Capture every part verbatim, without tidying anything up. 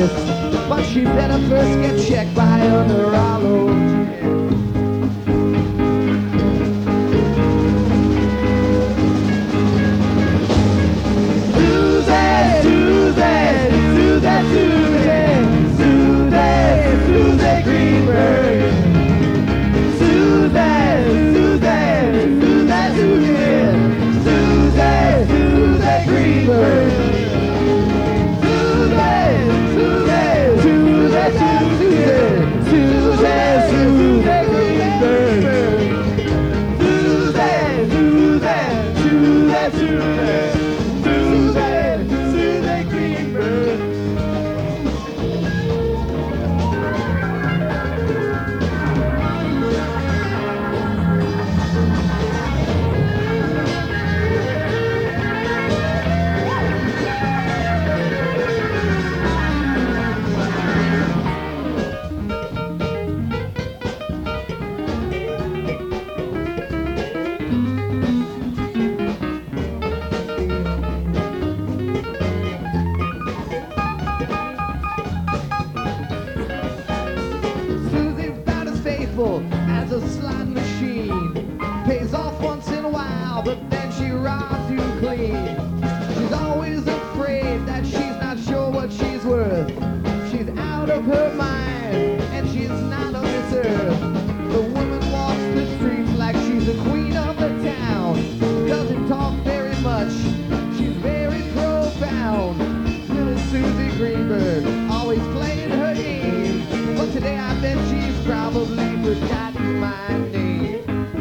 artist, but she better first get checked by a neurologist. Susie, Susie, Susie, Susie, Susie, Susie Greenberg. Susie, Susie, Susie, Susie, Susie, Susie Greenberg. As a slot machine, pays off once in a while, but then she robs you clean. She's always afraid that she's not sure what she's worth. She's out of her mind, and she's not on this earth. The woman walks the streets like she's the queen of the town. Doesn't talk very much, she's very profound. Little Susie Greenberg, always playing her game. But today I bet she's probably forgotten my name.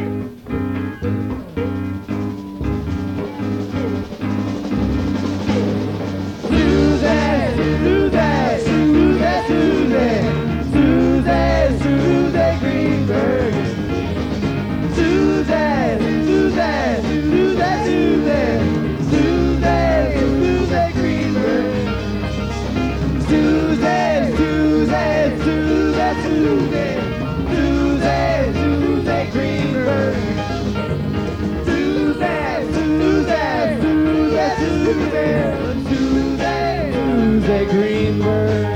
Susie, Susie, Susie, Susie, Susie, Susie Greenberg. Susie, Susie, Susie, Susie, Susie, Susie Greenberg. Susie, Susie, Susie, Susie. Susie, Susie Greenberg. Susie, Susie, Susie, Susie, Susie, Susie Greenberg.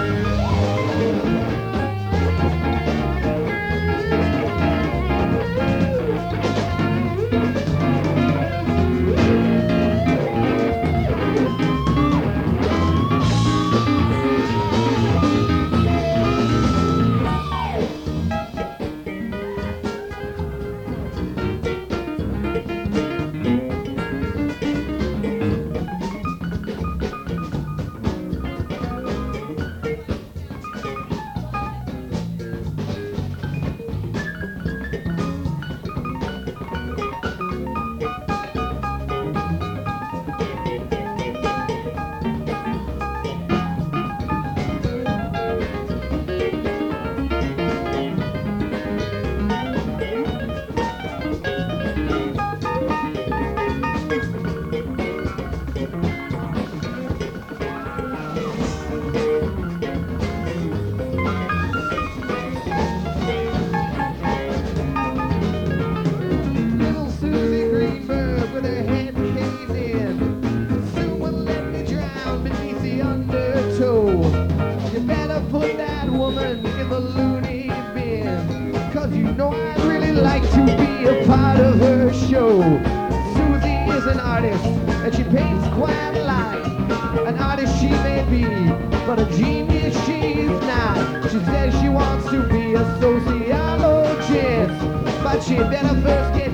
In the loony bin, cause you know I'd really like to be a part of her show. Susie is an artist, and she paints quite a lot. An artist she may be, but a genius she's not. She says she wants to be a sociologist, but she better first get